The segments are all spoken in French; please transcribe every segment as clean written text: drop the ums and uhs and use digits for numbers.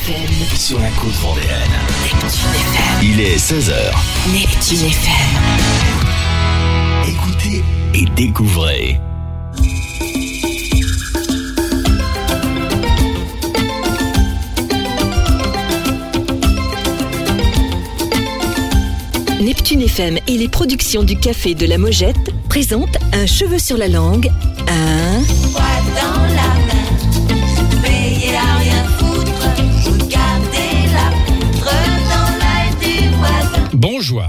FM. Sur la côte vendéenne. Neptune FM. Il est 16h. Neptune FM. Écoutez et découvrez. Neptune FM et les productions du Café de la Mojette présentent Un cheveu sur la langue, un... Dans la main, veillez à rien foutre, regardez la poutre dans l'œil du voisin. Bonjour.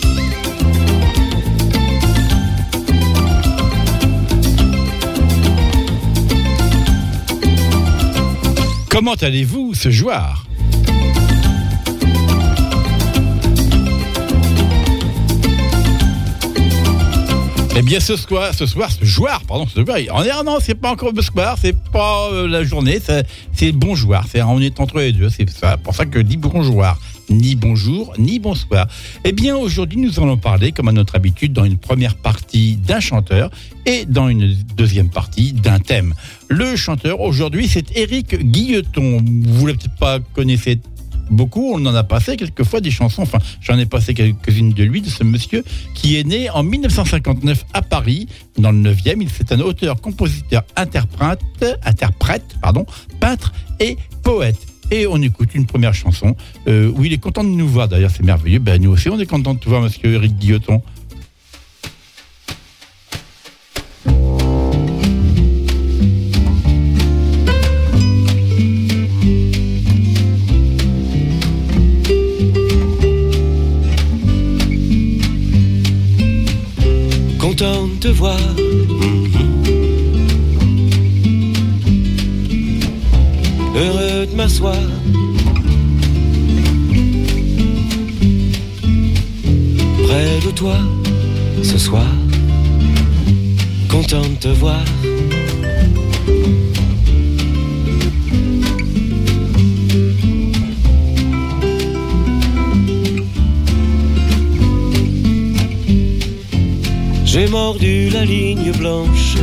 Comment allez-vous ce soir ? Eh bien, ce soir, non, c'est pas encore le soir, c'est pas la journée, c'est bonjour. On est entre les deux, c'est ça, pour ça que je dis bonjour. Ni bonjour, ni bonsoir. Eh bien, aujourd'hui, nous allons parler, comme à notre habitude, dans une première partie d'un chanteur et dans une deuxième partie d'un thème. Le chanteur, aujourd'hui, c'est Éric Guilloton. Vous ne peut-être pas connaissez beaucoup, on en a passé quelquefois des chansons, enfin j'en ai passé quelques-unes de lui, de ce monsieur qui est né en 1959 à Paris, dans le 9e. C'est un auteur, compositeur, interprète, peintre et poète. Et on écoute une première chanson où il est content de nous voir, d'ailleurs c'est merveilleux, nous aussi on est content de te voir monsieur Éric Guilloton. Content de te voir, heureux de m'asseoir, près de toi ce soir, content de te voir. J'ai mordu la ligne blanche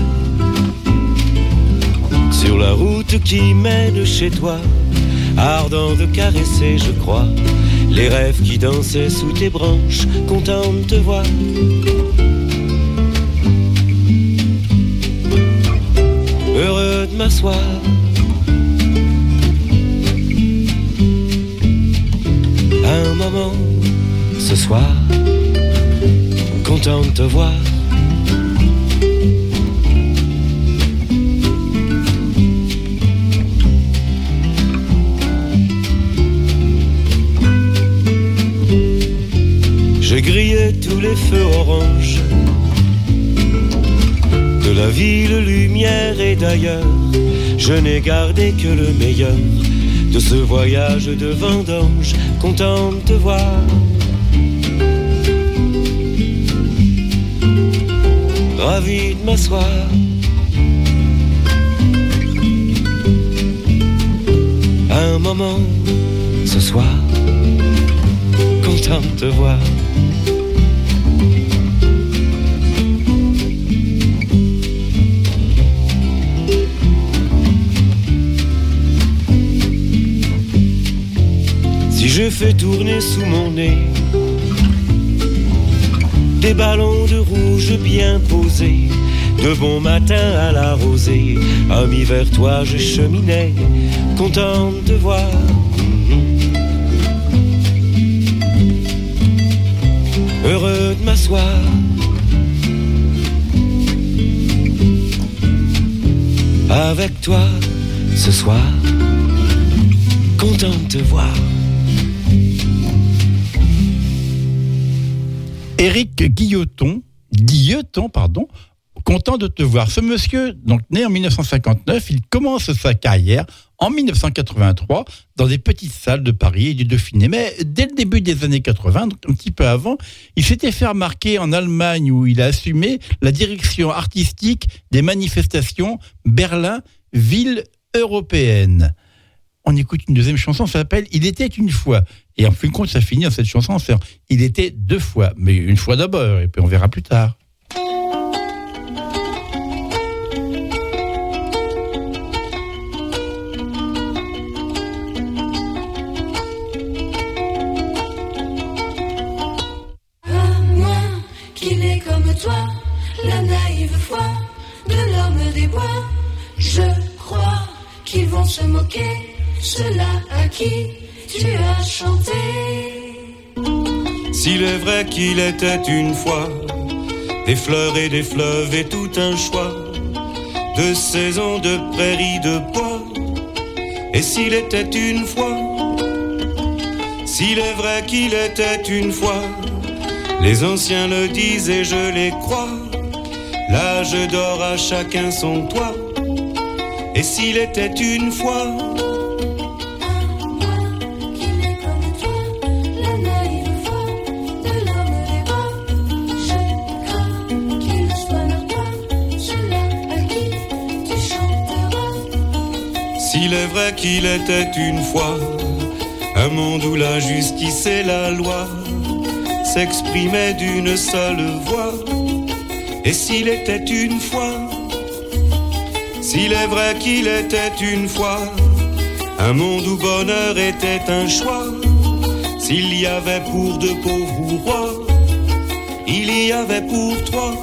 sur la route qui mène chez toi, ardent de caresser, je crois, les rêves qui dansaient sous tes branches, content de te voir. Heureux de m'asseoir, un moment ce soir, content de te voir. J'ai grillé tous les feux oranges de la ville, lumière et d'ailleurs. Je n'ai gardé que le meilleur de ce voyage de vendange, content de te voir. Ravi de m'asseoir, un moment ce soir, content de te voir. Si je fais tourner sous mon nez des ballons de rouge bien posés, de bon matin à la rosée, ami vers toi je cheminais, content de te voir. Heureux de m'asseoir, avec toi ce soir, content de te voir. Éric Guilloton, content de te voir. Ce monsieur, donc né en 1959, il commence sa carrière en 1983 dans des petites salles de Paris et du Dauphiné. Mais dès le début des années 80, donc un petit peu avant, il s'était fait remarquer en Allemagne où il a assumé la direction artistique des manifestations Berlin, ville européenne. On écoute une deuxième chanson, ça s'appelle « Il était une fois ». Et en fin de compte, ça finit dans cette chanson, c'est « Il était deux fois ». Mais une fois d'abord, et puis on verra plus tard. naïve foi de l'homme des bois. Je crois qu'ils vont se moquer, ceux-là à qui tu as chanté. S'il est vrai qu'il était une fois des fleurs et des fleuves et tout un choix de saisons, de prairies, de bois. Et s'il était une fois, s'il est vrai qu'il était une fois, les anciens le disent et je les crois, l'âge d'or à chacun son toit. Et s'il était une fois, s'il est vrai qu'il était une fois un monde où la justice et la loi s'exprimaient d'une seule voix. Et s'il était une fois, s'il est vrai qu'il était une fois un monde où bonheur était un choix, s'il y avait pour deux pauvres rois, il y avait pour trois.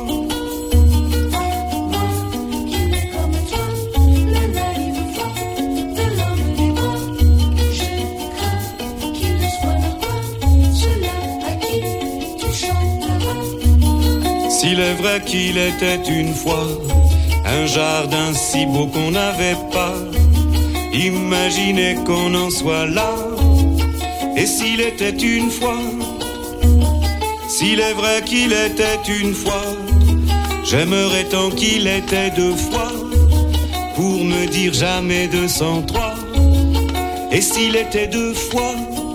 S'il est vrai qu'il était une fois un jardin si beau qu'on n'avait pas imaginé qu'on en soit là. Et s'il était une fois, s'il est vrai qu'il était une fois, j'aimerais tant qu'il était deux fois pour me dire jamais 203. Et s'il était deux fois,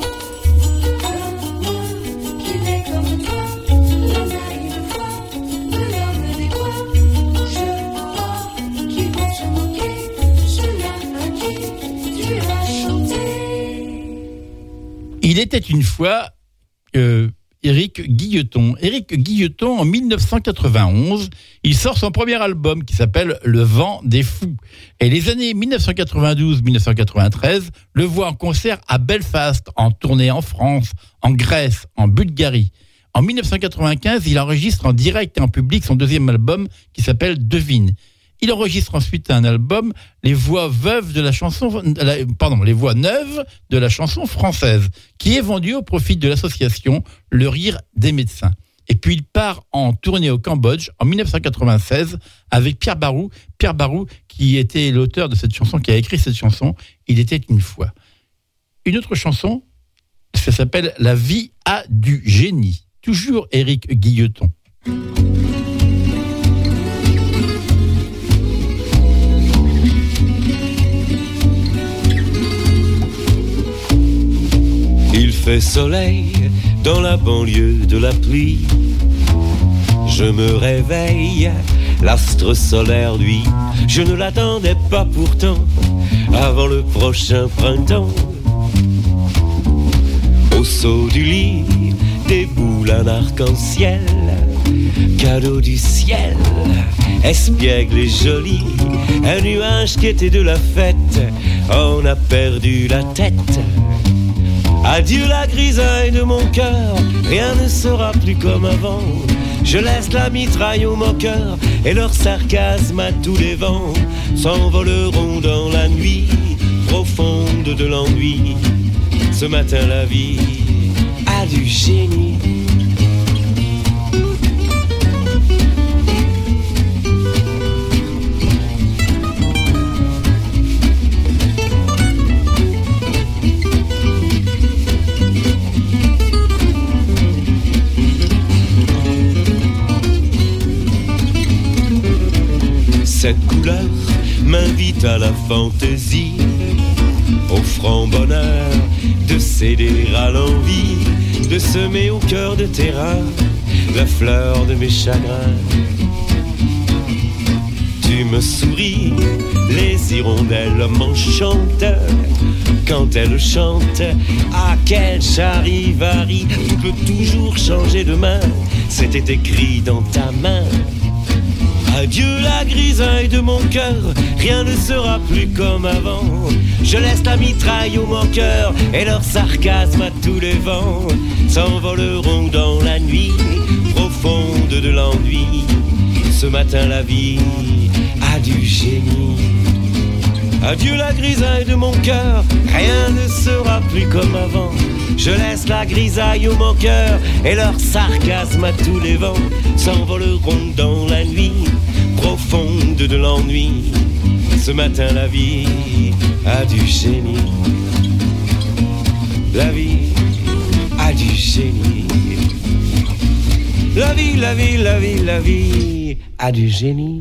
il était une fois Éric Guilleton. Éric Guilleton, en 1991, il sort son premier album qui s'appelle Le Vent des Fous. Et les années 1992-1993 le voient en concert à Belfast, en tournée en France, en Grèce, en Bulgarie. En 1995, il enregistre en direct et en public son deuxième album qui s'appelle Devine. Il enregistre ensuite un album, les voix neuves de la chanson française, qui est vendu au profit de l'association Le Rire des médecins. Et puis il part en tournée au Cambodge en 1996 avec Pierre Barou. Pierre Barou, qui était l'auteur de cette chanson, qui a écrit cette chanson, Il était une fois. Une autre chanson, ça s'appelle La vie a du génie. Toujours Éric Guilleton. Il fait soleil dans la banlieue de la pluie. Je me réveille, l'astre solaire lui, je ne l'attendais pas pourtant avant le prochain printemps. Au saut du lit déboule un arc-en-ciel, cadeau du ciel, espiègle et joli, un nuage qui était de la fête, on a perdu la tête. Adieu la grisaille de mon cœur, rien ne sera plus comme avant. Je laisse la mitraille aux moqueurs et leur sarcasme à tous les vents. S'envoleront dans la nuit profonde de l'ennui. Ce matin la vie a du génie. Cette couleur m'invite à la fantaisie, au franc bonheur de céder à l'envie, de semer au cœur de terrain la fleur de mes chagrins. Tu me souris, les hirondelles m'enchantent, quand elles chantent, à quel charivari, tout peut toujours changer demain, c'était écrit dans ta main. Adieu la grisaille de mon cœur, rien ne sera plus comme avant. Je laisse la mitraille aux moqueurs et leur sarcasme à tous les vents. S'envoleront dans la nuit profonde de l'ennui. Ce Ce matin la vie a du génie. Adieu la grisaille de mon cœur, rien ne sera plus comme avant. Je laisse la grisaille au mon cœur et leur sarcasme à tous les vents s'envoleront dans la nuit profonde de l'ennui. Ce matin la vie a du génie. La vie a du génie. La vie, la vie, la vie, la vie a du génie.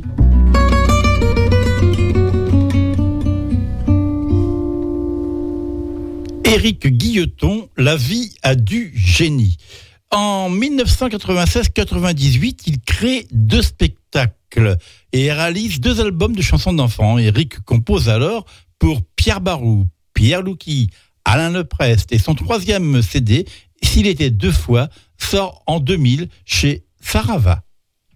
Éric Guilloton, La vie a du génie. En 1996-98, il crée 2 spectacles et réalise 2 albums de chansons d'enfants. Éric compose alors pour Pierre Barou, Pierre Louki, Alain Leprest et son 3e CD, S'il était 2 fois, sort en 2000 chez Sarava.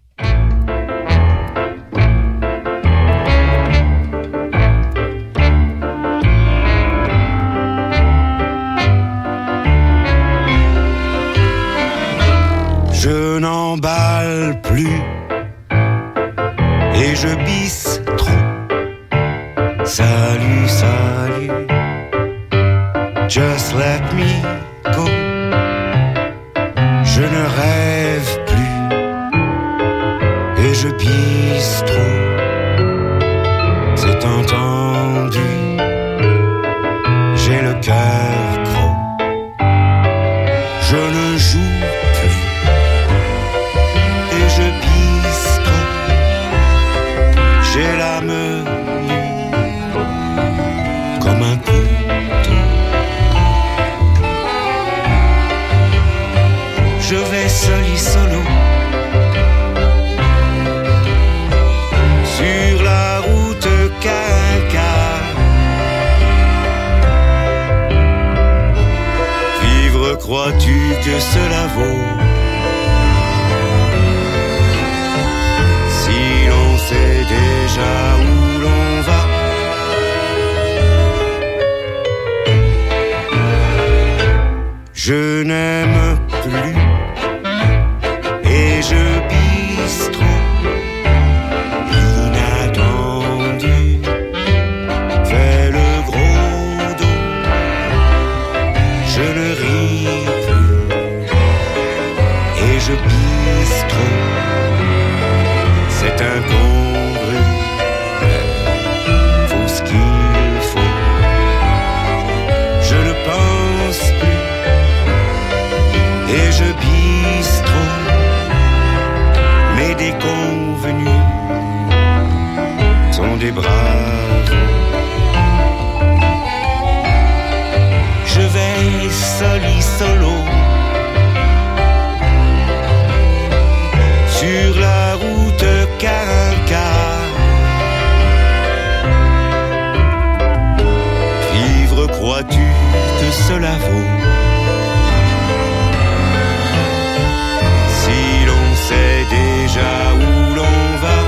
Je n'emballe plus et je bisse trop. Salut, salut, just let me go. Je ne rêve plus et je bisse trop. C'est entendu, j'ai le cœur gros. Je ne joue plus et je bisse trop. J'ai l'âme nue comme un couteau. Je vais seul solo sur la route caca. Vivre, crois-tu que cela vaut? Si l'on sait déjà où l'on va. Je n'aime plus et je bisse trop. Inattendu fait le gros dos. Je ne ris plus et je bisse trop. C'est incongru, faut ce qu'il faut. Je ne pense plus et je bisse trop. Mais des convenus sont des braves. Je vais solo sur la route caca. Vivre, crois-tu que cela vaut? Si l'on sait déjà où l'on va.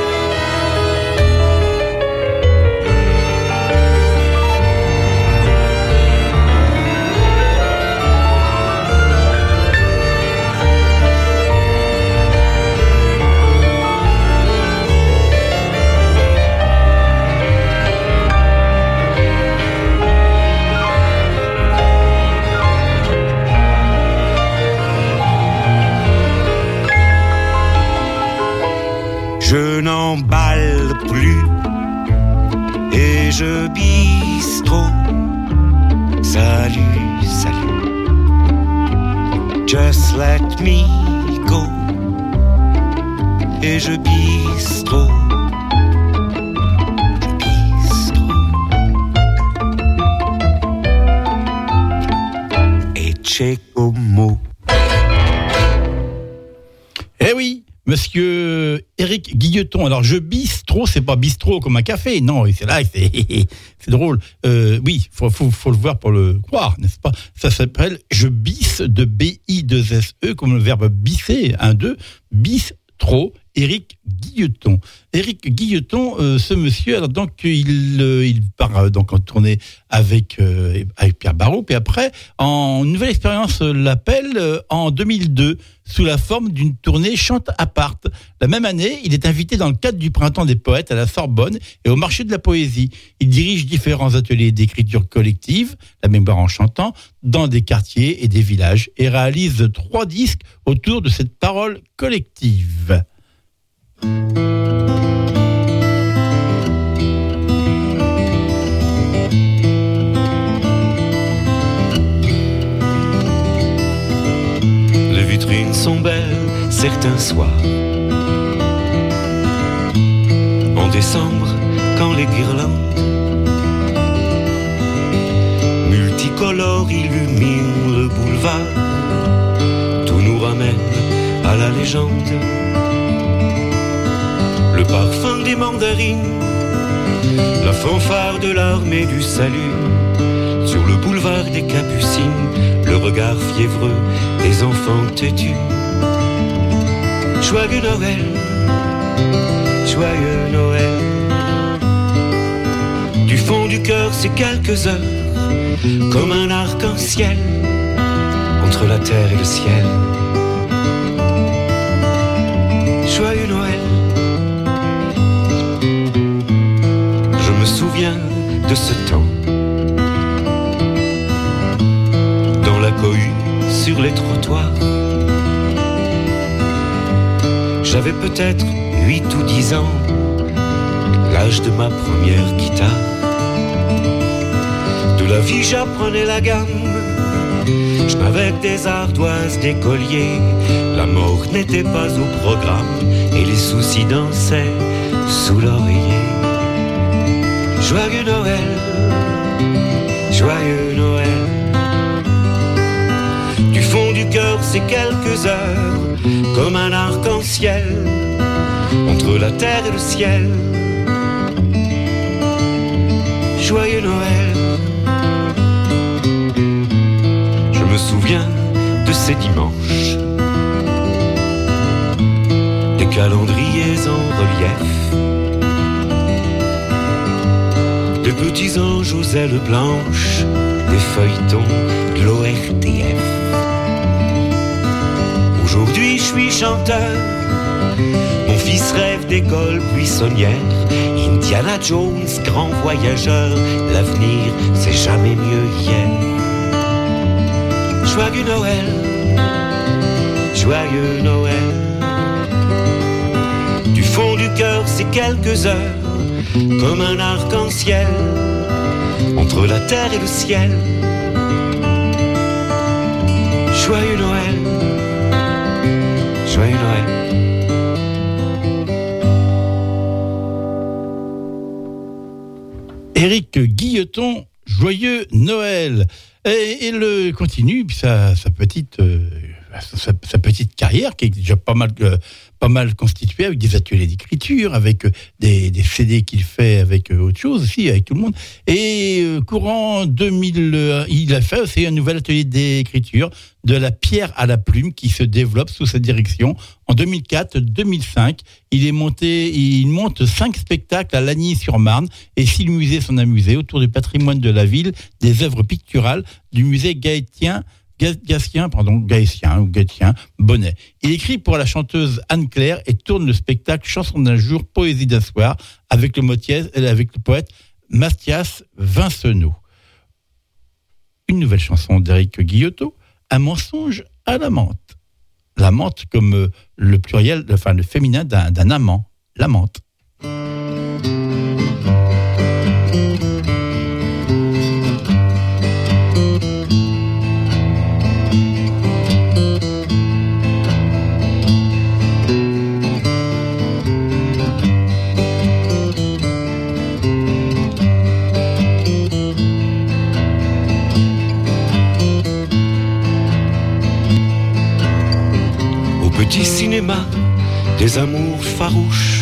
Je n'emballe plus et je bisse trop. Salut, salut, just let me go. Et je bisse trop. Je bisse trop. Et c'è como. Eh oui, monsieur Éric Guilloton. Alors, je bistrot, c'est pas bistrot comme un café. Non, c'est là, c'est drôle. Oui, faut le voir pour le croire, n'est-ce pas? Ça s'appelle je bisse de B-I-2-S-E, comme le verbe bisser, 1, 2, bistrot. Éric Guilleton. Éric Guilleton, ce monsieur, alors donc il part donc en tournée avec Pierre Barrault, puis après, en nouvelle expérience l'appelle en 2002 sous la forme d'une tournée chante à part. La même année, il est invité dans le cadre du Printemps des Poètes à la Sorbonne et au Marché de la Poésie. Il dirige différents ateliers d'écriture collective, la mémoire en chantant, dans des quartiers et des villages et réalise 3 disques autour de cette parole collective. Les vitrines sont belles certains soirs. En décembre, quand les guirlandes multicolores illuminent le boulevard, tout nous ramène à la légende. Le parfum des mandarines, la fanfare de l'armée du salut, sur le boulevard des Capucines, le regard fiévreux des enfants têtus. Joyeux Noël, joyeux Noël. Du fond du cœur, c'est quelques heures, comme un arc-en-ciel, entre la terre et le ciel. Joyeux Noël. Je me souviens de ce temps, dans la cohue, sur les trottoirs. J'avais peut-être 8 ou 10 ans, l'âge de ma première guitare. De la vie j'apprenais la gamme, je n'avais que des ardoises d'écolier. La mort n'était pas au programme et les soucis dansaient sous l'oreiller. Joyeux Noël, joyeux Noël. Du fond du cœur, c'est quelques heures, comme un arc-en-ciel, entre la terre et le ciel. Joyeux Noël. Je me souviens de ces dimanches, des calendriers en relief, de petits anges aux ailes blanches, des feuilletons de l'ORTF. Aujourd'hui je suis chanteur, mon fils rêve d'école buissonnière. Indiana Jones, grand voyageur, l'avenir c'est jamais mieux hier. Joyeux Noël, joyeux Noël. Du fond du cœur c'est quelques heures, comme un arc-en-ciel, entre la terre et le ciel. Joyeux Noël, joyeux Noël. Éric Guilleton, joyeux Noël. Et il continue sa petite carrière qui est déjà pas mal constituée, avec des ateliers d'écriture, avec des CD qu'il fait avec autre chose aussi, avec tout le monde. Et courant 2000, il a fait aussi un nouvel atelier d'écriture, de la pierre à la plume, qui se développe sous sa direction. En 2004-2005, il monte 5 spectacles à Lagny-sur-Marne, et 6 musées s'en amusés autour du patrimoine de la ville, des œuvres picturales du musée Gatien Bonnet. Il écrit pour la chanteuse Anne Claire et tourne le spectacle Chanson d'un jour, poésie d'un soir avec le poète Mathias Vincenot. Une nouvelle chanson d'Éric Guilleton, Un mensonge à la menthe. La menthe comme le pluriel, enfin le féminin d'un amant, la menthe. Petit cinéma, des amours farouches.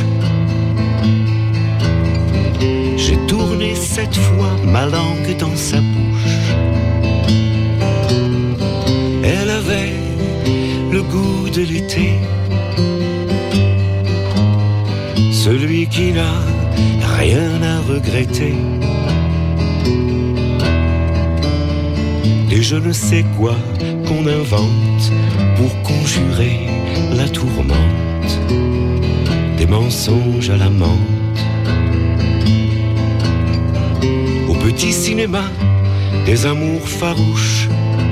J'ai tourné 7 fois ma langue dans sa bouche. Elle avait le goût de l'été. Lui qui n'a rien à regretter. Des je ne sais quoi qu'on invente pour conjurer la tourmente, des mensonges à la menthe. Au petit cinéma, des amours farouches.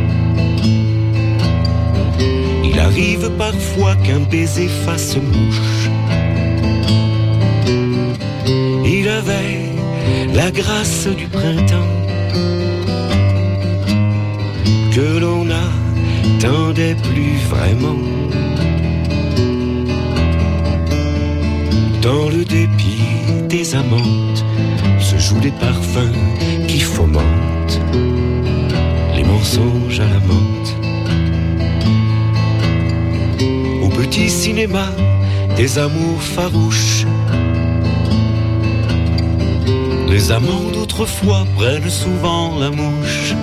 Il arrive parfois qu'un baiser fasse mouche. Il avait la grâce du printemps que l'on n'attendait plus vraiment. Dans le dépit des amantes se jouent des parfums qui fomentent les mensonges à la menthe. Au petit cinéma, des amours farouches. Les amants d'autrefois prennent souvent la mouche.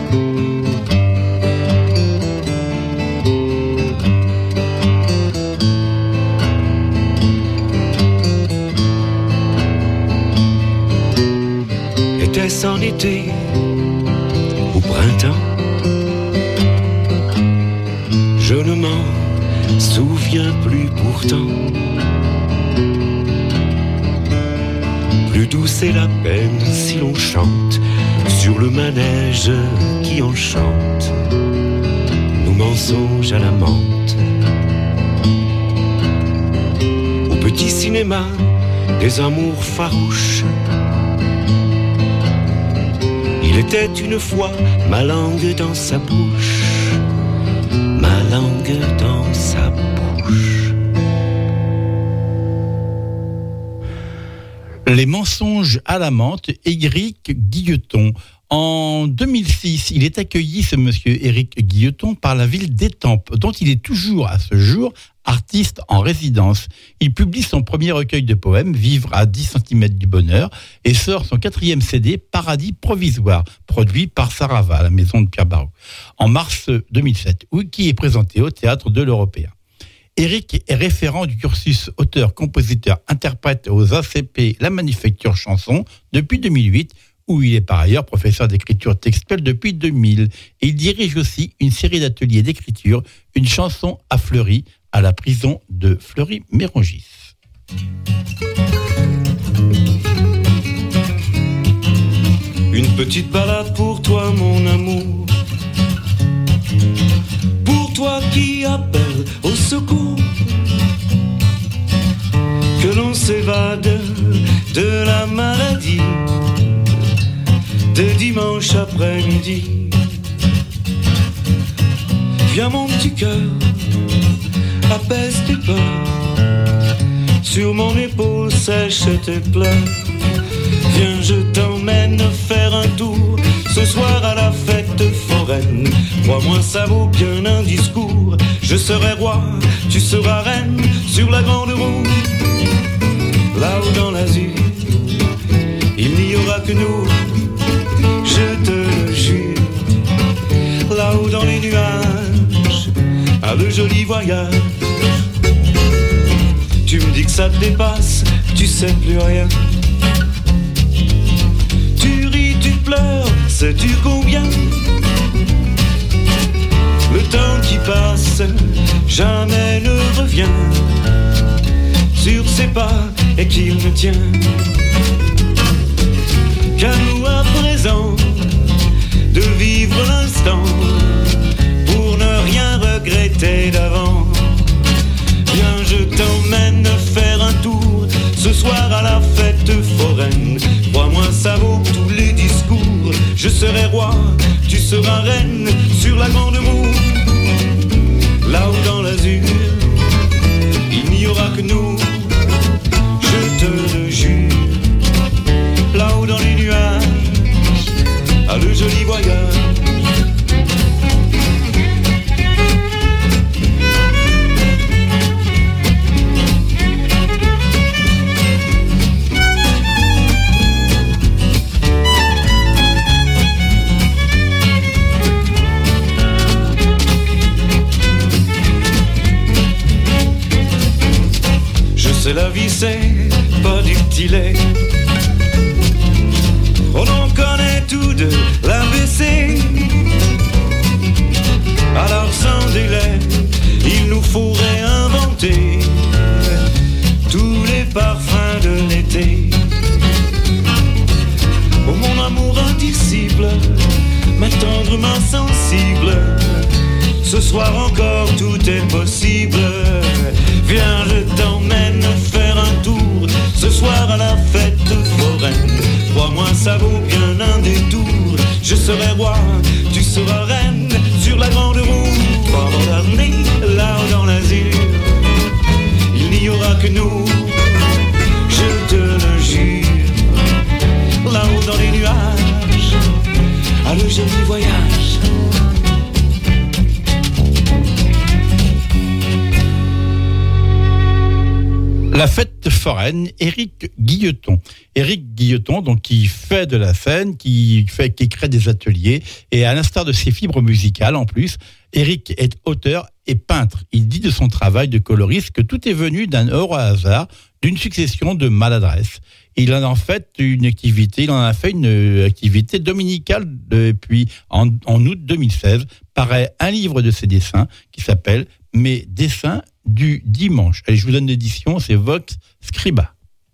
Était-ce en été, au printemps? Je ne m'en souviens plus pourtant. Plus douce est la peine si l'on chante sur le manège qui enchante nos mensonges à la menthe. Au petit cinéma, des amours farouches. Il était une fois ma langue dans sa bouche, ma langue dans sa bouche. Les mensonges à la menthe, Éric Guilleton. En 2006, il est accueilli, ce monsieur Éric Guilleton, par la ville d'Étampes, dont il est toujours à ce jour artiste en résidence. Il publie son premier recueil de poèmes, Vivre à 10 cm du bonheur, et sort son 4e CD, Paradis provisoire, produit par Sarava, à la maison de Pierre Barrault, en mars 2007, qui est présenté au Théâtre de l'Européen. Éric est référent du cursus auteur-compositeur-interprète aux ACP La Manufacture Chanson depuis 2008, où il est par ailleurs professeur d'écriture textuelle depuis 2000. Et il dirige aussi une série d'ateliers d'écriture, Une chanson à Fleury, à la prison de Fleury-Mérogis. Une petite balade pour toi, mon amour, pour toi qui appelle au secours, que l'on s'évade de la maladie de dimanche après-midi. Viens mon petit cœur, apaise tes peurs, sur mon épaule sèche tes pleurs. Viens, je t'emmène faire un tour ce soir à la fête foraine. Crois-moi, ça vaut bien un discours. Je serai roi, tu seras reine sur la grande roue. Là-haut dans l'azur, il n'y aura que nous, je te le jure. Là-haut dans les nuages, à le joli voyage. Tu me dis que ça te dépasse, tu sais plus rien. Tu ris, tu pleures, sais-tu combien le temps qui passe jamais ne revient sur ses pas et qu'il me tient. Qu'à nous à présent de vivre l'instant pour ne rien regretter d'avant. Viens, je t'emmène faire un tour ce soir à la fête foraine. Crois-moi, ça vaut tous les discours. Je serai roi, tu seras reine sur la grande moue. Là-haut dans l'azur, il n'y aura que nous, je te le jure. Là-haut dans les nuages, à le joli voyage. La vie c'est pas du petit lait. On en connaît tout de l'ABC. Alors sans délai, il nous faut réinventer tous les parfums de l'été. Oh mon amour indicible, ma tendre main sensible, ce soir encore tout est possible. Viens, je t'emmène faire un tour ce soir à la fête foraine. Crois-moi, ça vaut bien un détour. Je serai roi, tu seras reine sur la grande roue. Là-haut dans l'azur, il n'y aura que nous, je te le jure. Là-haut dans les nuages, à le joli voyage. La fête foraine, Éric Guilleton. Éric Guilleton, donc, qui fait de la scène, qui crée des ateliers, et à l'instar de ses fibres musicales, en plus, Éric est auteur et peintre. Il dit de son travail de coloriste que tout est venu d'un heureux hasard, d'une succession de maladresses. Il en a fait une activité dominicale depuis en août 2016. Paraît un livre de ses dessins qui s'appelle Mes dessins du dimanche. Allez, je vous donne l'édition, c'est Vox Scriba.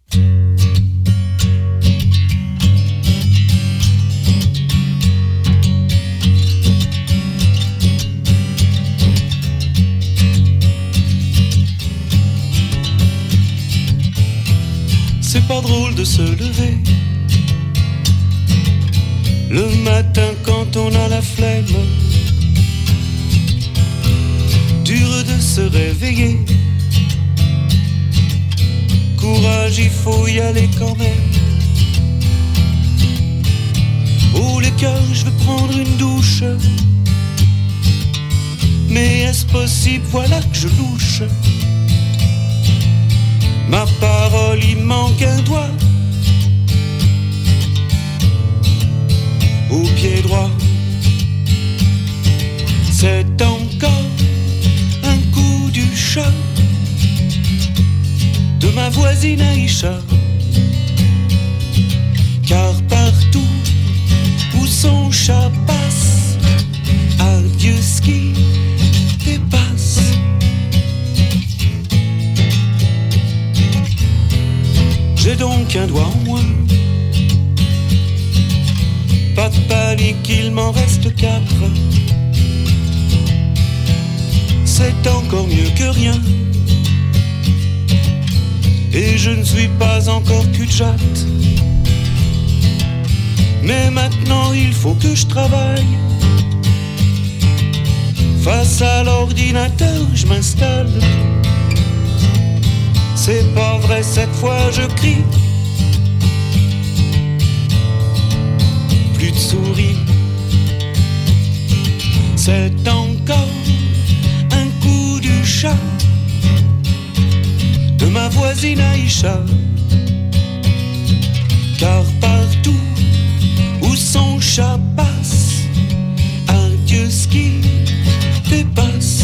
C'est pas drôle de se lever le matin quand on a la flemme. Dur de se réveiller. Courage, il faut y aller quand même. Oh les cœurs, je vais prendre une douche. Mais est-ce possible, voilà que je louche. Ma parole, il manque un doigt. Au pied droit, c'est encore un coup du chat de ma voisine Aïcha. Car partout où son chat passe, adieu ce qui dépasse. J'ai donc un doigt en moins. Pas de panique, il m'en reste 4. C'est encore mieux que rien. Et je ne suis pas encore cul-de-jatte. Mais maintenant il faut que je travaille. Face à l'ordinateur, je m'installe. C'est pas vrai, cette fois je crie. Plus de souris. C'est encore un coup du chat de ma voisine Aïcha. Car partout où son chat passe, adieu ce qui dépasse.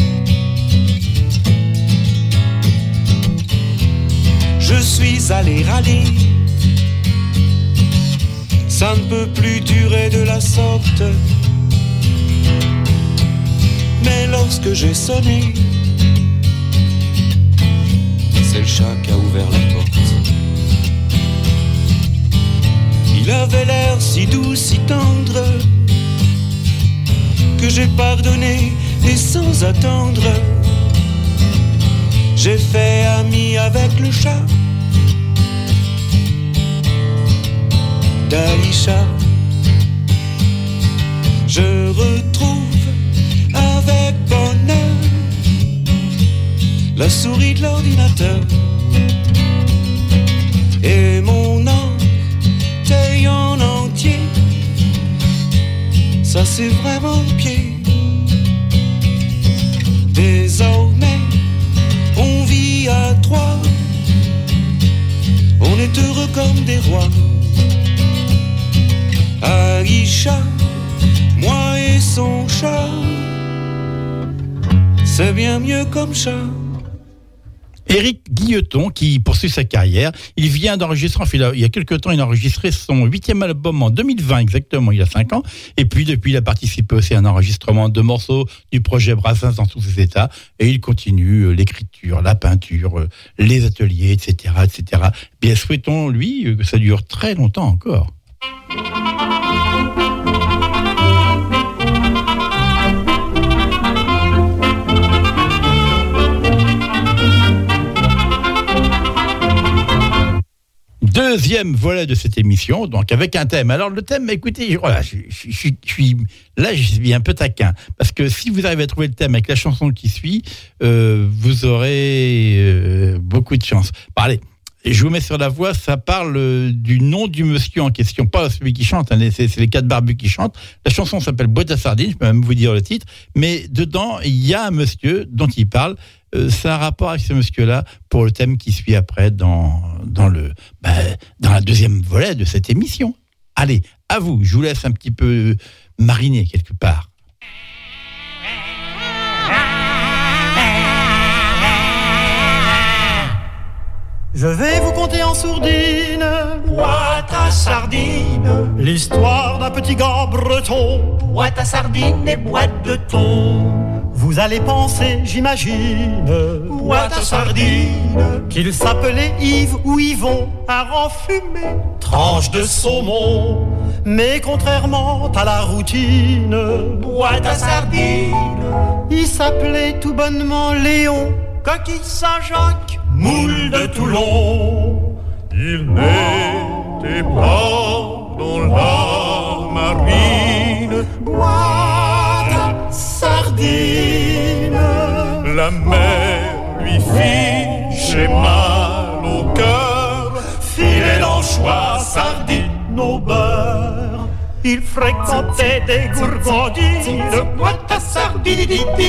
Je suis allé râler. Ça ne peut plus durer de la sorte. Mais lorsque j'ai sonné, c'est le chat qui a ouvert la porte. Il avait l'air si doux, si tendre, que j'ai pardonné et sans attendre, j'ai fait ami avec le chat d'Aïcha. Je retrouve avec bonheur la souris de l'ordinateur et mon orteil en entier. Ça c'est vraiment le pied. Désormais on vit à 3. On est heureux comme des rois. Aïcha, moi et son chat, c'est bien mieux comme chat. Éric Guilleton, qui poursuit sa carrière, il vient d'enregistrer, il y a quelques temps, il a enregistré son 8e album en 2020 exactement, il y a 5 ans. Et puis depuis, il a participé aussi à un enregistrement de morceaux du projet Brassens dans tous ses états. Et il continue l'écriture, la peinture, les ateliers, etc., etc. Bien, souhaitons lui que ça dure très longtemps encore. Deuxième volet de cette émission, donc avec un thème. Alors le thème, écoutez, voilà, je suis un peu taquin, parce que si vous arrivez à trouver le thème avec la chanson qui suit, vous aurez beaucoup de chance. Bon, allez, je vous mets sur la voix, ça parle du nom du monsieur en question, pas celui qui chante, hein, c'est les 4 barbus qui chantent. La chanson s'appelle Boîte à sardines, je peux même vous dire le titre, mais dedans, il y a un monsieur dont il parle. C'est un rapport avec ce monsieur-là pour le thème qui suit après dans la deuxième volet de cette émission. Allez, à vous, je vous laisse un petit peu mariner quelque part. Je vais vous conter en sourdine, Boîte à sardines, l'histoire d'un petit gars breton. boîte à sardines et boîte de thon. Vous allez penser, j'imagine, Boîte à sardines, qu'il s'appelait Yves ou Yvon, un renfumé. tranche de saumon. Mais contrairement à la routine, Boîte à sardines, il s'appelait tout bonnement Léon. coquille Saint-Jacques, moule de Toulon. Il n'était pas dans la marine, boîte à sardines. La mer lui fichait mal au cœur, filet d'anchois, sardines au beurre. Il fréquentait des gourgandines, boîte à sardines,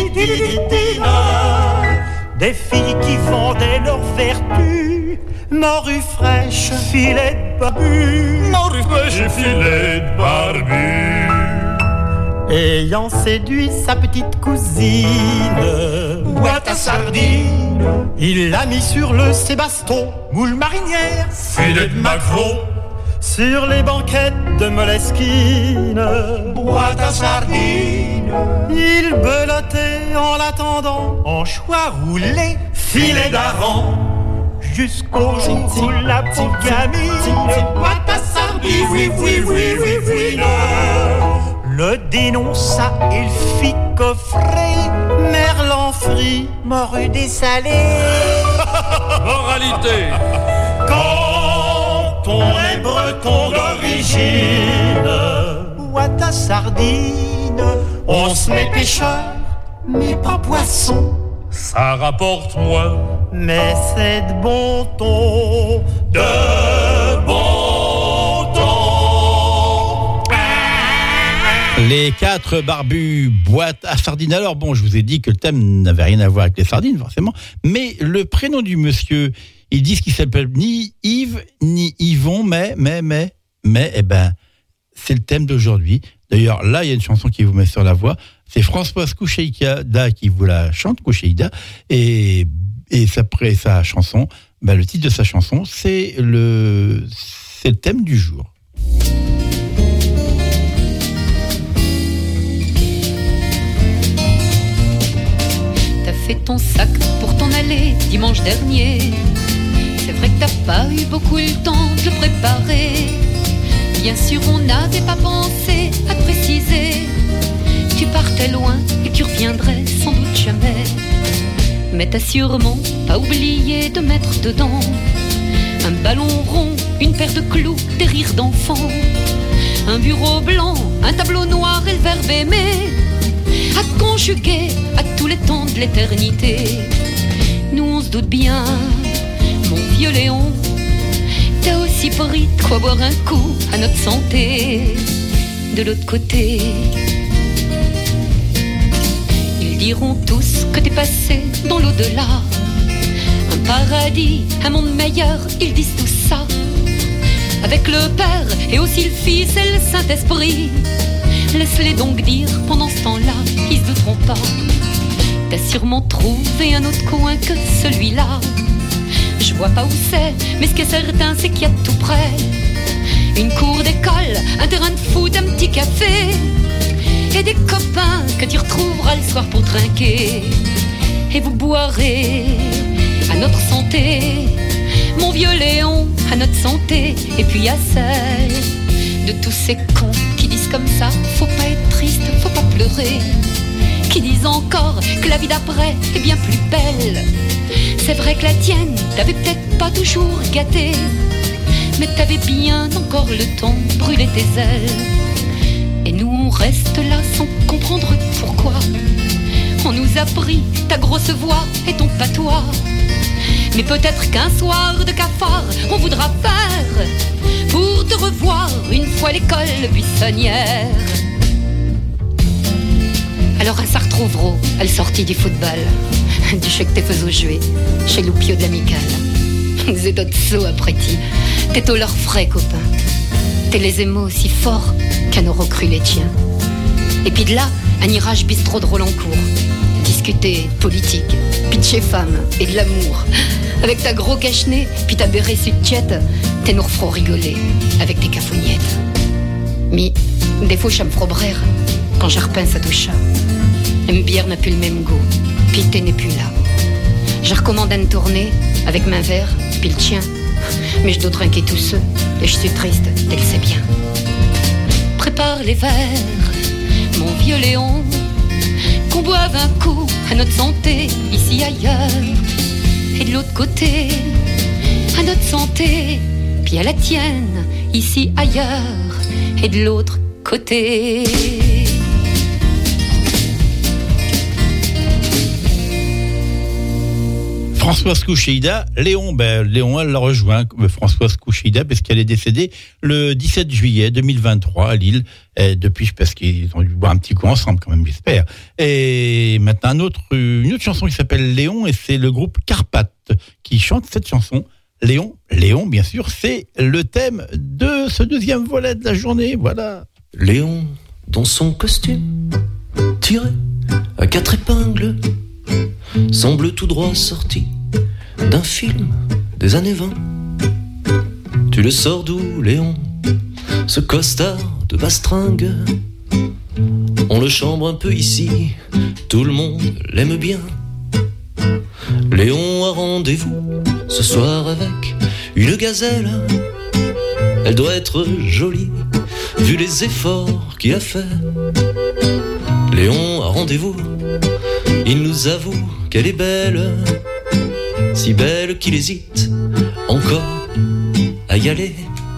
des filles qui vendaient leur vertu, morue fraîche, filet de barbu. morue fraîche et filet de barbu. Ayant séduit sa petite cousine, Boîte à sardines, il l'a mis sur le Sébaston, moule marinière, filet de maquereau. sur les banquettes de Moleskine. Boîte à sardines, Il belottait en l'attendant, anchois roulés, filet d'hareng. jusqu'au jour où la petite gamine Boîte à sardines, oui, oui, oui, oui, oui, le dénonça et le fit coffrer. Merlan frit, morue dessalée. Moralité, quand on est breton d'origine, Boîte à sardines, on se met pêcheur, mais pas poisson. ça rapporte moins Mais c'est de bon ton. de bon ton. Les 4 barbus, boîte à sardines. Alors bon, je vous ai dit que le thème n'avait rien à voir avec les sardines, forcément. Mais le prénom du monsieur, ils disent qu'il s'appelle ni Yves, ni Yvon, mais, eh ben, c'est le thème d'aujourd'hui. D'ailleurs, là, il y a une chanson qui vous met sur la voie. C'est Françoise Koucheïda qui vous la chante, Koucheïda. Et après sa chanson, ben, le titre de sa chanson, c'est le thème du jour. T'as fait ton sac pour t'en aller dimanche dernier. C'est vrai que t'as pas eu beaucoup le temps de le préparer. Bien sûr, on n'avait pas pensé à te préciser. Tu partais loin et tu reviendrais sans doute jamais. Mais t'as sûrement pas oublié de mettre dedans un ballon rond, une paire de clous, des rires d'enfants, un bureau blanc, un tableau noir et le verbe aimer à conjuguer à tous les temps de l'éternité. Nous on se doute bien, mon vieux Léon, t'as aussi pris de quoi boire un coup à notre santé. De l'autre côté, ils diront tous que t'es passé dans l'au-delà, un paradis, un monde meilleur, ils disent tout ça. Avec le Père et aussi le Fils et le Saint-Esprit, laisse-les donc dire pendant ce temps-là, ils se douteront pas T'as sûrement trouvé un autre coin que celui-là. Je vois pas où c'est, mais ce qui est certain, c'est qu'il y a tout près. Une cour d'école, un terrain de foot, un petit café. Et des copains que tu retrouveras le soir pour trinquer. Et vous boirez à notre santé, mon vieux Léon, à notre santé. Et puis à celle de tous ces cons qui disent comme ça, faut pas être triste, faut pas pleurer, qui disent encore que la vie d'après est bien plus belle. C'est vrai que la tienne t'avait peut-être pas toujours gâté, mais t'avais bien encore le temps de brûler tes ailes. Et nous on reste là sans comprendre pourquoi. On nous a pris ta grosse voix et ton patois. Mais peut-être qu'un soir de cafard on voudra faire pour te revoir une fois l'école buissonnière. Alors à sa retrouvera à la sortie du football, du chèque t'es faisant jouer chez Loupio de l'amicale. C'est d'autres sauts après-ti, t'es au leur frais copain. T'es les émaux aussi forts qu'un euro cru les tiens. Et puis de là, un irage bistrot drôle en cours. Discuter de politique, puis de chez femme et de l'amour. Avec ta gros cache-nez, puis ta béret sud-tiette, t'es nous refro rigoler avec tes cafouignettes. Mais des fois, je me frobrer quand je repense à tout ça. Une bière n'a plus le même goût, puis t'es n'est plus là. Je recommande une tournée avec ma verre, puis le tien. Mais je dois trinquer tous ceux, et je suis triste, t'es le sais bien. Prépare les verres, mon vieux Léon, qu'on boive un coup à notre santé, ici ailleurs. Et de l'autre côté, à notre santé, puis à la tienne, ici ailleurs. Et de l'autre côté. Françoise Koucheida, Léon, Léon, elle l'a rejoint, Françoise Koucheida, parce qu'elle est décédée le 17 juillet 2023 à Lille. Et depuis, parce qu'ils ont dû boire un petit coup ensemble, quand même, j'espère. Et maintenant, une autre chanson qui s'appelle Léon, et c'est le groupe Carpath qui chante cette chanson. Léon, bien sûr, c'est le thème de ce deuxième volet de la journée, voilà. Léon, dans son costume, tiré à 4 épingles, semble tout droit sorti d'un film des années 20. Tu le sors d'où, Léon, ce costard de bastringue? On le chambre un peu ici, tout le monde l'aime bien. Léon a rendez-vous ce soir avec une gazelle. Elle doit être jolie, vu les efforts qu'il a fait. Léon a rendez-vous, il nous avoue qu'elle est belle, si belle qu'il hésite encore à y aller.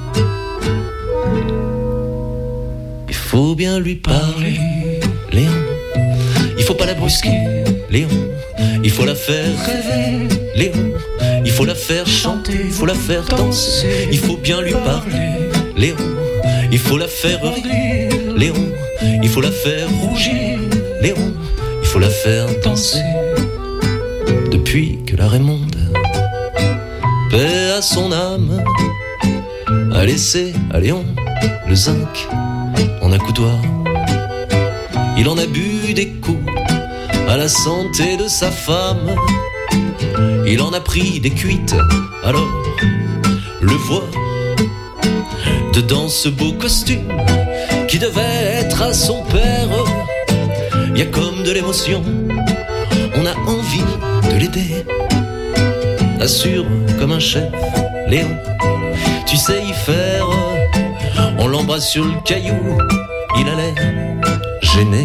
Il faut bien lui parler, Léon, il faut pas la brusquer, Léon, il faut la faire rêver, Léon, il faut la faire chanter, il faut la faire danser, il faut bien lui parler, Léon, il faut la faire rire, Léon, il faut la faire rougir, Léon, il faut la faire danser. Depuis que la Raymonde, paix à son âme, a laissé à Léon le zinc en accoudoir. Il en a bu des coups à la santé de sa femme. Il en a pris des cuites, alors le voit dedans ce beau costume qui devait être à son père. Il y a comme de l'émotion, on a envie de l'aider. Assure comme un chef, Léon, tu sais y faire. On l'embrasse sur le caillou, il a l'air gêné.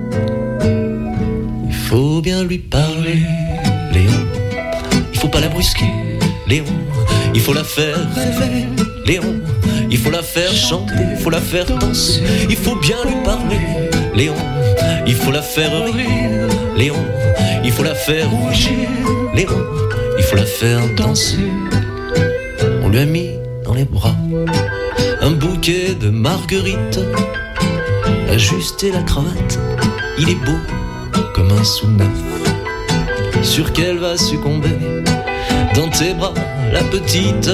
Il faut bien lui parler, Léon, il faut pas la brusquer, Léon, il faut la faire rêver, Léon, il faut la faire chanter, il faut la faire danser, il faut bien lui parler, Léon, il faut la faire rire, Léon, il faut la faire rougir, Léon, il faut la faire danser. On lui a mis dans les bras un bouquet de marguerites, ajusté la cravate, il est beau comme un sous-neuf. Sûr qu'elle va succomber dans tes bras, la petite.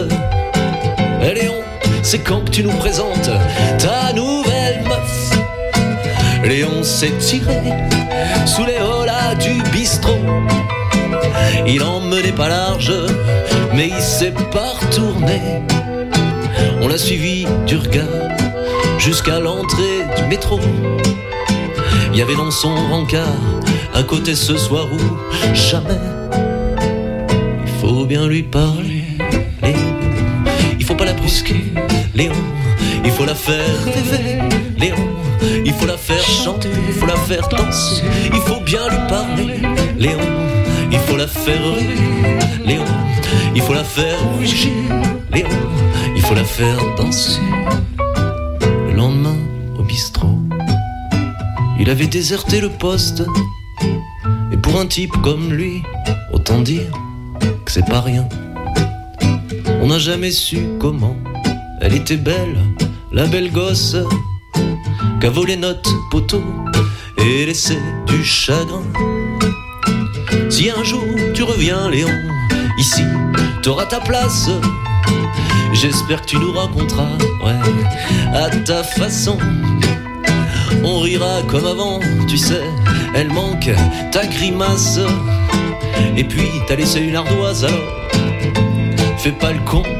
Léon, c'est quand que tu nous présentes ta nouvelle meuf? Léon s'est tiré sous les holas du bistrot. Il en menait pas large, mais il s'est pas retourné. On l'a suivi du regard jusqu'à l'entrée du métro. Il y avait dans son rencard un côté ce soir où jamais. Il faut bien lui parler, Léon. Il faut pas la brusquer, Léon. Il faut la faire rêver, Léon. Il faut la faire chanter, il faut la faire danser. Il faut bien lui parler, Léon. Il faut la faire rire, Léon. Il faut la faire rougir, Léon. Il faut la faire danser. Le lendemain, au bistrot, il avait déserté le poste. Et pour un type comme lui, autant dire que c'est pas rien. On n'a jamais su comment elle était belle, la belle gosse, qu'a volé notre poteau et laissé du chagrin. Si un jour tu reviens, Léon, ici t'auras ta place. J'espère que tu nous raconteras, ouais, à ta façon. On rira comme avant, tu sais, elle manque ta grimace. Et puis t'as laissé une ardoise, alors fais pas le con.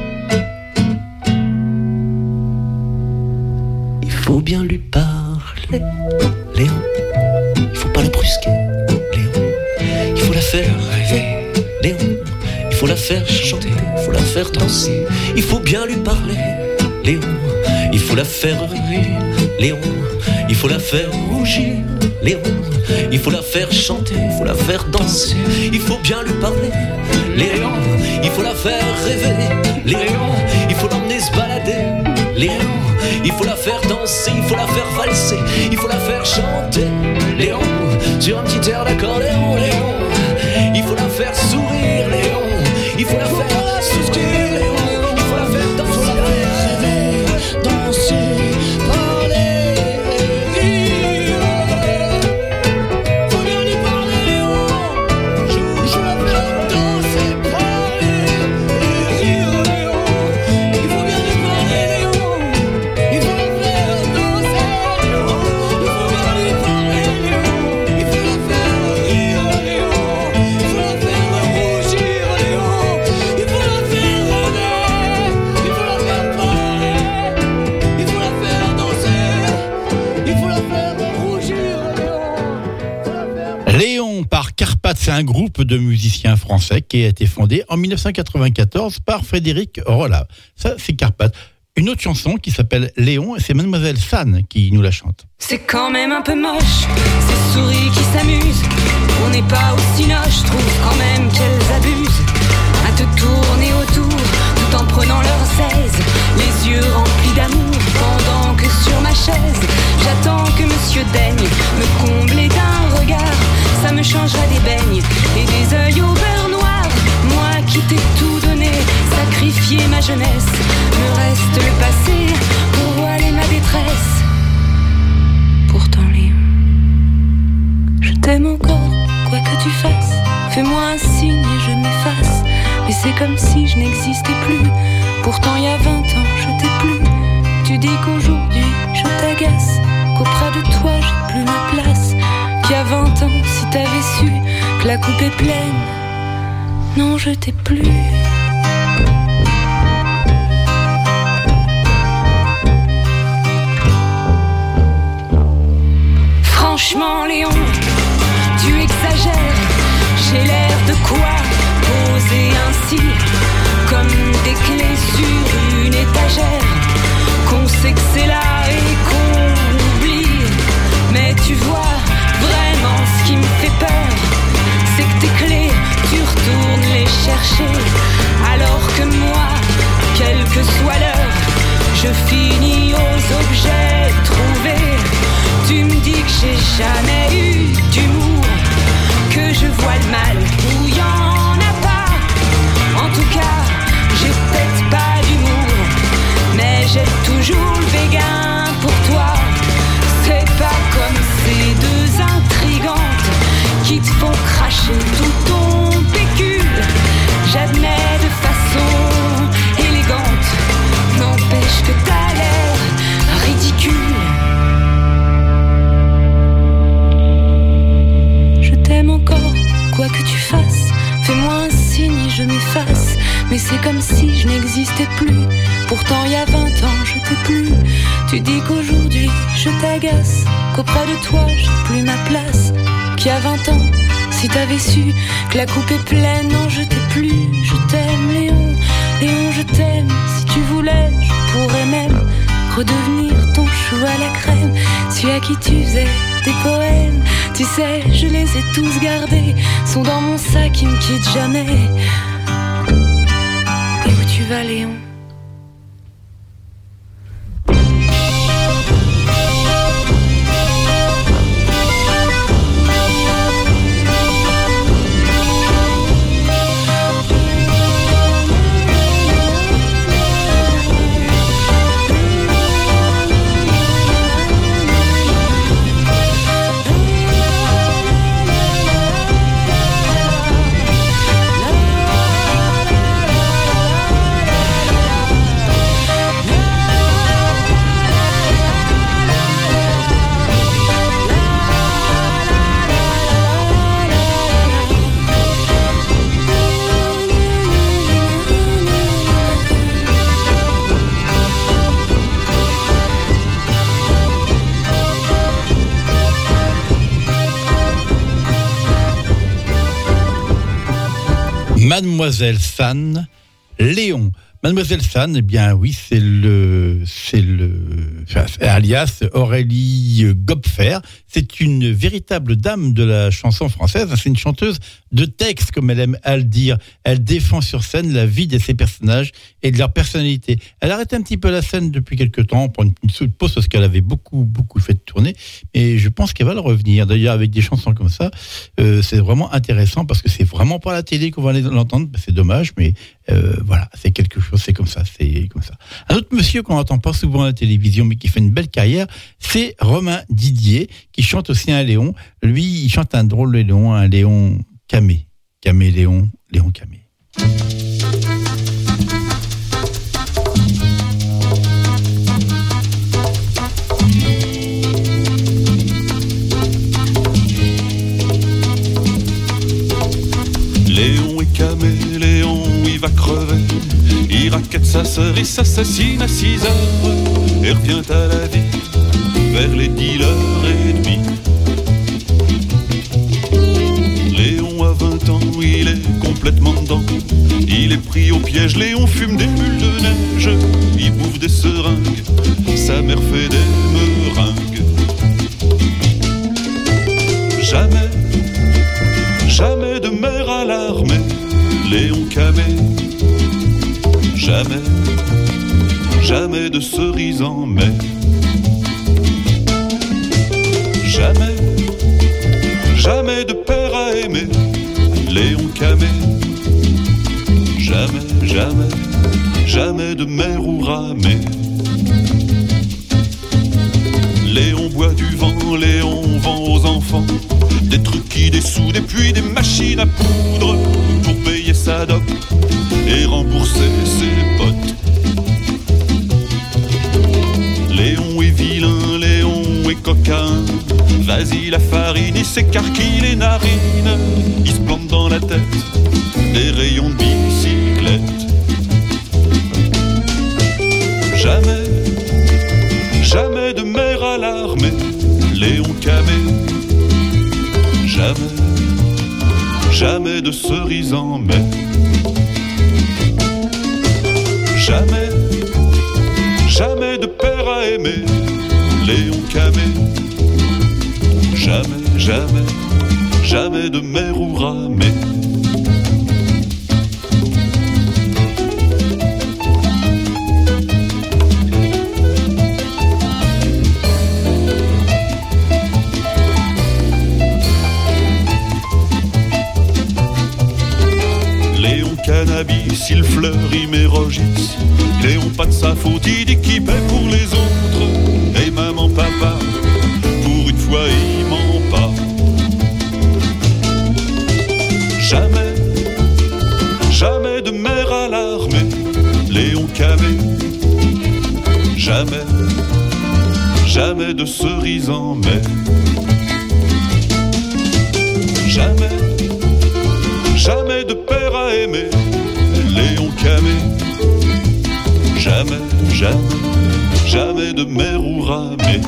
Il faut bien lui parler, Léon. Il faut pas la brusquer, Léon. Il faut la faire rêver, Léon. Il faut la faire chanter, il faut la faire danser. Il faut bien lui parler, Léon. Il faut la faire rire, Léon. Il faut la faire rougir, Léon. Il faut la faire chanter, il faut la faire danser. Il faut bien lui parler, Léon. Il faut la faire rêver, Léon. Il faut l'emmener se balader, Léon. Il faut la faire danser, il faut la faire valser. Il faut la faire chanter, Léon. Sur un petit air d'accordéon, Léon. Il faut la faire sourire, Léon. Il faut la faire souscrire, Léon. Il faut la faire danser, rêver, danser, parler, rire. Faut bien lui parler, Léon. Je la faire danser, parler, rire, Léon. Il faut bien lui parler, Léon. Il faut la faire danser, Léon. Il faut bien lui parler, Léon. Il faut la faire rire, Léon. Il faut la faire rougir, Léon. Il faut la faire rêver. Il faut la faire parler. Il faut la faire danser. Il faut la faire rougir, Léon. Il faut la faire... Léon par Carpath, c'est un groupe de musiciens français qui a été fondé en 1994 par Frédéric Rolla. Ça, c'est Carpath. Une autre chanson qui s'appelle Léon, et c'est Mademoiselle San qui nous la chante. C'est quand même un peu moche, ces souris qui s'amusent. On n'est pas aussi noche, je trouve quand même qu'elles abusent. À te tourner autour, tout en prenant leur 16. Les yeux remplis d'amour, pendant que sur ma chaise j'attends que monsieur daigne me combler d'un regard. Ça me changera des beignes et des œils au beurre noir. Moi qui t'ai tout donné, sacrifié ma jeunesse. Me reste le passé pour voiler ma détresse. Pourtant Léon, je t'aime encore, quoi que tu fasses. Fais-moi un signe et je m'efface. Mais c'est comme si je n'existais plus. Pourtant il y a 20 ans je t'ai plu. Tu dis qu'aujourd'hui je t'agace, qu'auprès de toi j'ai plus ma place. Qu'il y a 20 ans si t'avais su que la coupe est pleine. Non je t'ai plus. Franchement Léon, tu exagères. J'ai l'air de quoi poser ainsi, comme des clés sur une étagère, qu'on sait que c'est là et qu'on oublie. Mais tu vois, vraiment ce qui me fait peur, c'est que tes clés, tu retournes les chercher, alors que moi, quelle que soit l'heure, je finis aux objets trouvés. Tu me dis que j'ai jamais eu d'humour, que je vois le mal où y en a pas. En tout cas, j'ai peut-être pas d'humour, mais j'ai toujours le béguin pour toi. C'est pas comme ces deux intrigantes qui te font cracher tout ton pécule. J'admets de façon élégante, non c'est comme si je n'existais plus. Pourtant il y a 20 ans je t'ai plu. Tu dis qu'aujourd'hui je t'agace, qu'auprès de toi j'ai plus ma place. Qu'il y a 20 ans, si t'avais su que la coupe est pleine, non je t'ai plus. Je t'aime Léon, Léon je t'aime. Si tu voulais, je pourrais même redevenir ton chou à la crème, celui à qui tu faisais des poèmes. Tu sais, je les ai tous gardés, sont dans mon sac, ils me quittent jamais. Et où tu vas Léon ? Mademoiselle San, Léon. Mademoiselle San, eh bien oui, c'est alias Aurélie Gopfer. C'est une véritable dame de la chanson française. C'est une chanteuse de texte, comme elle aime à le dire. Elle défend sur scène la vie de ses personnages et de leur personnalité. Elle a arrêté un petit peu la scène depuis quelques temps pour une pause parce qu'elle avait beaucoup fait de tournées. Et je pense qu'elle va le revenir. D'ailleurs, avec des chansons comme ça, c'est vraiment intéressant parce que c'est vraiment pas à la télé qu'on va l'entendre. C'est dommage, mais voilà, c'est quelque chose. C'est comme ça. Un autre monsieur qu'on n'entend pas souvent à la télévision, mais qui fait une belle carrière, c'est Romain Didier, qui chante aussi un Léon. Lui, il chante un drôle de Léon, un Léon Camé. Léon Camé. Léon est camé, Léon il va crever. Il raquette sa sœur et s'assassine à 6 heures. Et revient à la vie vers les 10h30. Léon a 20 ans, il est complètement dedans. Il est pris au piège, Léon fume des bulles de neige. Il bouffe des seringues, sa mère fait des meringues. Jamais de mère à l'armée, Léon Camé. Jamais de cerise en mai. Jamais de père à aimer, Léon Camé. Jamais de mère ou ramée. Léon boit du vent, Léon vend aux enfants des trucs qui dessoudent et puis des machines à poudre pour payer sa dot et rembourser ses potes. Léon est vilain, Léon est coquin. Vas-y la farine, il s'écarquille les narines. Il se plante dans la tête des rayons de bicyclette. Jamais de mère à l'armée, Léon Camé. Jamais de cerise en mai. Jamais de père à aimer, Léon Camé. Jamais de mère ou ramée. Cannabis, il fleurit mes rogis. Léon, pas de sa faute, il dit qu'il paie pour les autres. Et maman, papa, pour une fois, il ment pas. Jamais de mère à l'armée, Léon Camé. Jamais de cerise en mai. Jamais de père à aimer, Léon Camé. jamais, jamais, jamais de mer ou ramée.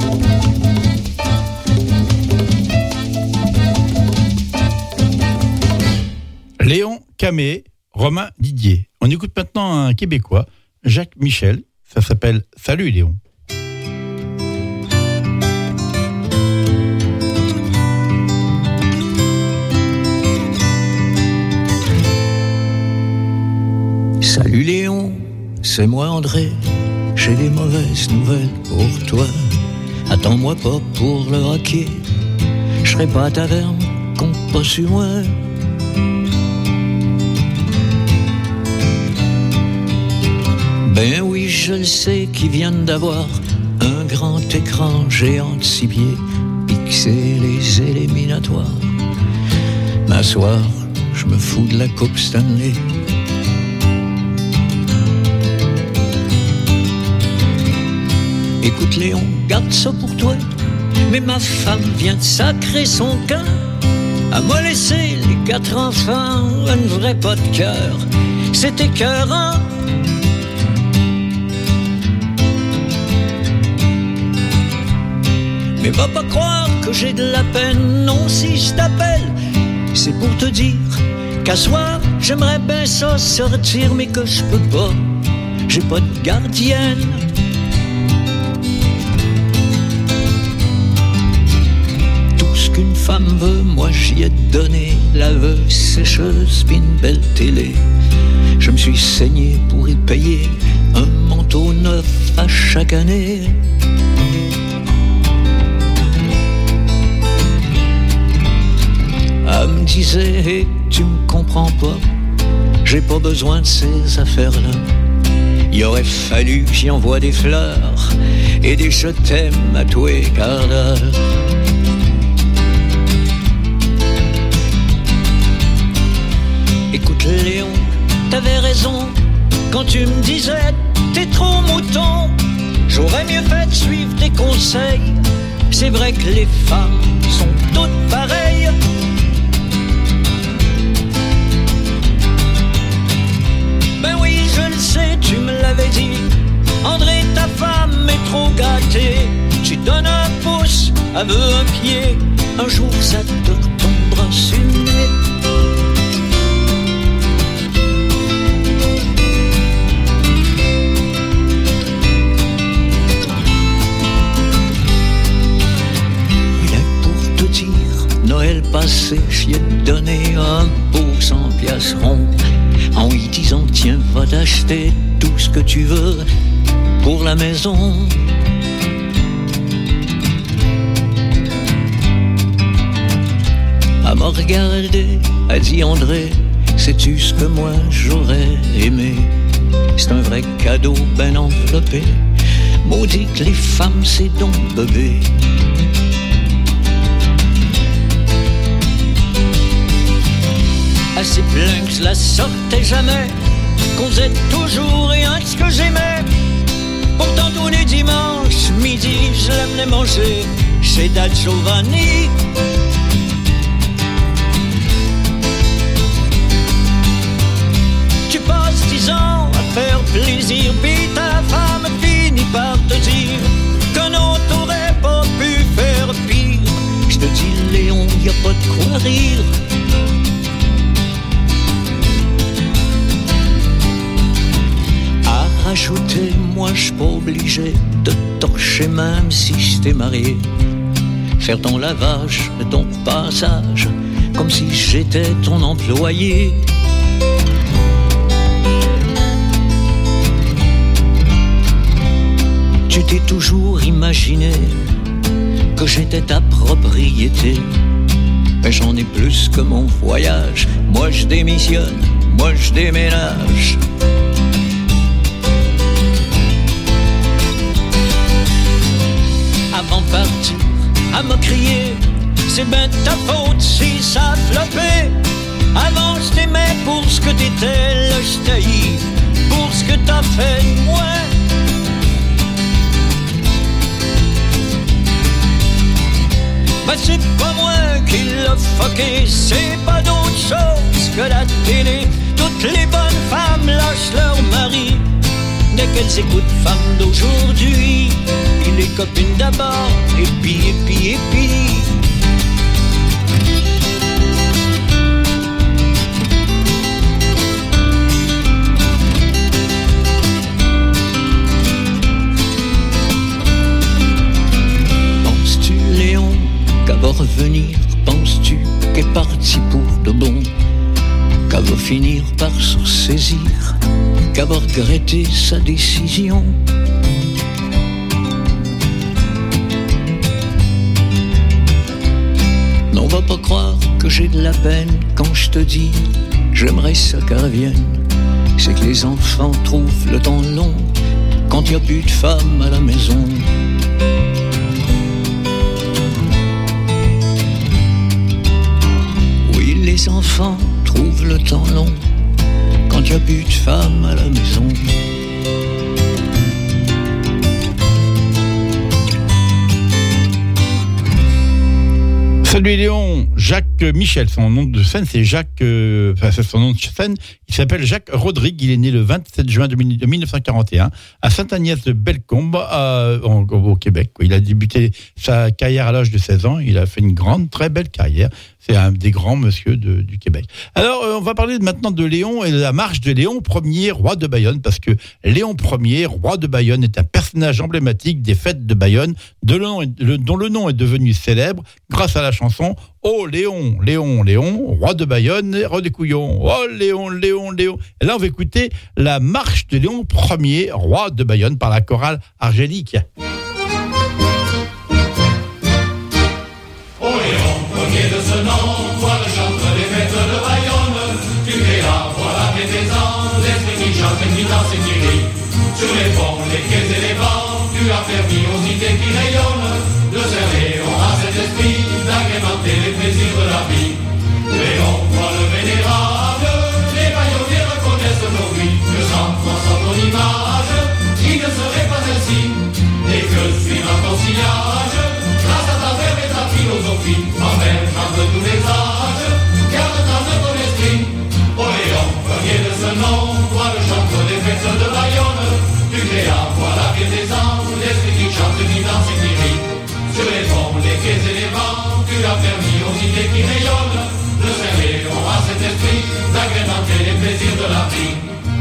Léon Camé, Romain Didier. On écoute maintenant un Québécois, Jacques Michel. Ça s'appelle Salut Léon. Salut Léon, c'est moi André, j'ai des mauvaises nouvelles pour toi. Attends-moi pas pour le hockey, je serai pas à taverne, compte pas sur moi. Ben oui, je le sais qu'ils viennent d'avoir un grand écran géant de 6 pieds, pixé les éliminatoires. M'asseoir, je me fous de la Coupe Stanley. Écoute Léon, garde ça pour toi, mais ma femme vient de sacrer son camp. Elle m'a laissé les 4 enfants, un vrai pas de cœur, c'est écœurant. Mais va pas croire que j'ai de la peine, non si je t'appelle, c'est pour te dire qu'à soir, j'aimerais bien ça sortir, mais que je peux pas, j'ai pas de gardienne. Tout ce qu'une femme veut, moi j'y ai donné, laveuse, sécheuse, pis une belle télé. Je me suis saigné pour y payer un manteau neuf à chaque année. Elle me disait, hey, tu me comprends pas, j'ai pas besoin de ces affaires-là. Il aurait fallu que j'y envoie des fleurs et des je t'aime à tous les quarts d'heure. Écoute Léon, t'avais raison quand tu me disais t'es trop mouton. J'aurais mieux fait de suivre tes conseils. C'est vrai que les femmes sont toutes pareilles. Ben oui, je le sais, tu me l'avais dit. André, ta femme est trop gâtée. Tu donnes un pouce, elle veut un pied. Un jour, ça te retombera sur le nez. Rien pour te dire, Noël passé, j'y ai donné un beau 100 piastres ronds. En lui disant tiens va t'acheter tout ce que tu veux pour la maison. Elle m'a regardé, a dit André, sais-tu ce que moi j'aurais aimé? C'est un vrai cadeau ben enveloppé. Maudit que les femmes c'est donc bébé. Assez plein que je la sortais jamais, qu'on faisait toujours rien de ce que j'aimais. Pourtant tous les dimanches midi je l'amenais manger chez Dad Giovanni. Tu passes 10 ans à faire plaisir, puis ta femme finit par te dire qu'un autre aurait pas pu faire pire. Je te dis Léon, y a pas de quoi rire. Ajouter, moi je suis pas obligé de torcher même si je t'ai marié. Faire ton lavage, ton passage, comme si j'étais ton employé. Tu t'es toujours imaginé que j'étais ta propriété. Mais j'en ai plus que mon voyage. Moi je démissionne, moi je déménage. Avant de partir, elle m'a crié, c'est ben ta faute si ça floppait. Avant je t'aimais pour ce que t'étais, là je t'haïs pour ce que t'as fait de moi. Ben c'est pas moi qui l'a fucké, c'est pas d'autre chose que la télé. Toutes les bonnes femmes lâchent leur mari dès qu'elles écoutent femmes d'aujourd'hui. Il est copine d'abord, et puis. Penses-tu, Léon, qu'elle va revenir? Penses-tu qu'elle est partie pour de bon? Qu'elle va finir par se ressaisir? Qu'elle va regretter sa décision? Non, va pas croire que j'ai de la peine quand je te dis j'aimerais ça qu'elle revienne. C'est que les enfants trouvent le temps long quand y a plus de femmes à la maison. Oui, les enfants trouvent le temps long quand y a plus de femmes à la maison. Salut Léon, Jacques Michel, son nom de scène c'est Jacques, c'est son nom de scène, il s'appelle Jacques Rodrigue, il est né le 27 juin de 1941 à Sainte-Agnès-de-Bellecombe au Québec. Il a débuté sa carrière à l'âge de 16 ans, il a fait une grande, très belle carrière, c'est un des grands monsieur du Québec. Alors on va parler maintenant de Léon et de la marche de Léon Ier, roi de Bayonne, parce que Léon Ier, roi de Bayonne, est un personnage emblématique des fêtes de Bayonne, dont le nom est devenu célèbre grâce à la chanson « Oh Léon, Léon, Léon, roi de Bayonne, roi des couillons, oh Léon, Léon, Léon ». Et là, on va écouter la marche de Léon Ier, roi de Bayonne, par la chorale Argélique. Oh Léon, premier de ce nom, toi le chantre des fêtes de Bayonne. Tu es là, voilà tes ans, l'esprit qui chante et qui danse et qui rit. Sur les ponts, les quais et les bancs, tu as permis aux idées qui rayonnent de servir à cet esprit, d'agrémenter les plaisirs de la vie. Léon, toi le vénérable, les Bayonnais reconnaissent aujourd'hui que sans ton image, il ne serait pas ainsi. Et que suivant ton sillage, grâce à ta verve et ta philosophie, envers de tous les âges, garde dans ton esprit. Oh Léon, premier de ce nom, toi le chantre des fêtes de Bayonne, tu créas, voilà bien des ans, l'esprit qui chante, qui danse et qui rit. Sur les ponts, les quais et les bancs, tu as permis aux idées qui rayonnent de servir à cet esprit, d'agrémenter les plaisirs de la vie.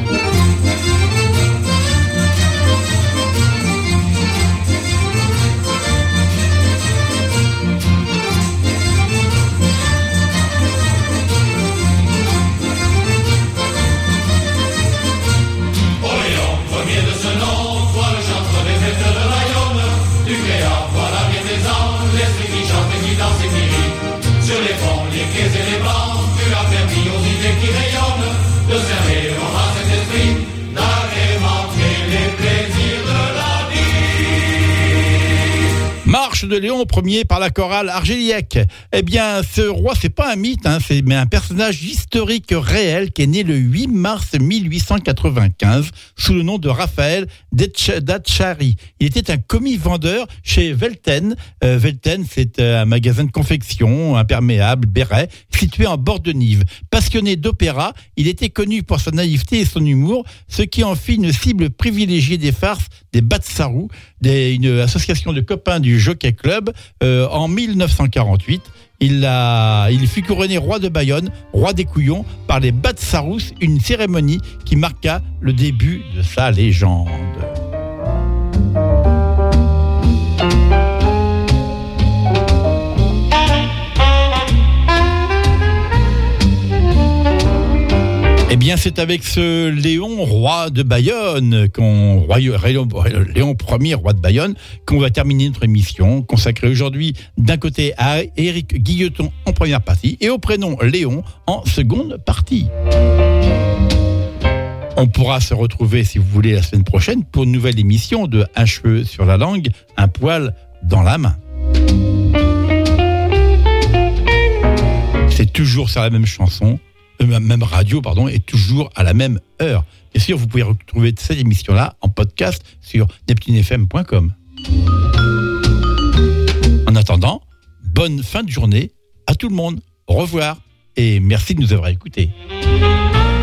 Sur les ponts, les quais et les bancs, tu as permis aux idées qui rayonnent de servir à cet esprit, d'agrémenter les plaisirs de la vie. Marche de Léon Ier par la chorale Argélique. Eh bien, ce roi, c'est pas un mythe, mais un personnage historique réel qui est né le 8 mars 1895 sous le nom de Raphaël Datchari. Il était un commis-vendeur chez Velten. Velten, c'est un magasin de confection, imperméable, béret, situé en bord de Nive. Passionné d'opéra, il était connu pour sa naïveté et son humour, ce qui en fit une cible privilégiée des farces des Batsarou, une association de copains du Jockey Club. En 1948, il fut couronné roi de Bayonne, roi des couillons, par les Batsarous, une cérémonie qui marqua le début de sa légende. Eh bien, c'est avec ce Léon, roi de Bayonne, Léon Ier, roi de Bayonne, qu'on va terminer notre émission, consacrée aujourd'hui d'un côté à Éric Guilleton en première partie et au prénom Léon en seconde partie. On pourra se retrouver, si vous voulez, la semaine prochaine pour une nouvelle émission de Un cheveu sur la langue, un poil dans la main. C'est toujours sur la même chanson. Même radio, et toujours à la même heure. Bien sûr, vous pouvez retrouver cette émission-là en podcast sur neptunefm.com. En attendant, bonne fin de journée à tout le monde. Au revoir et merci de nous avoir écoutés.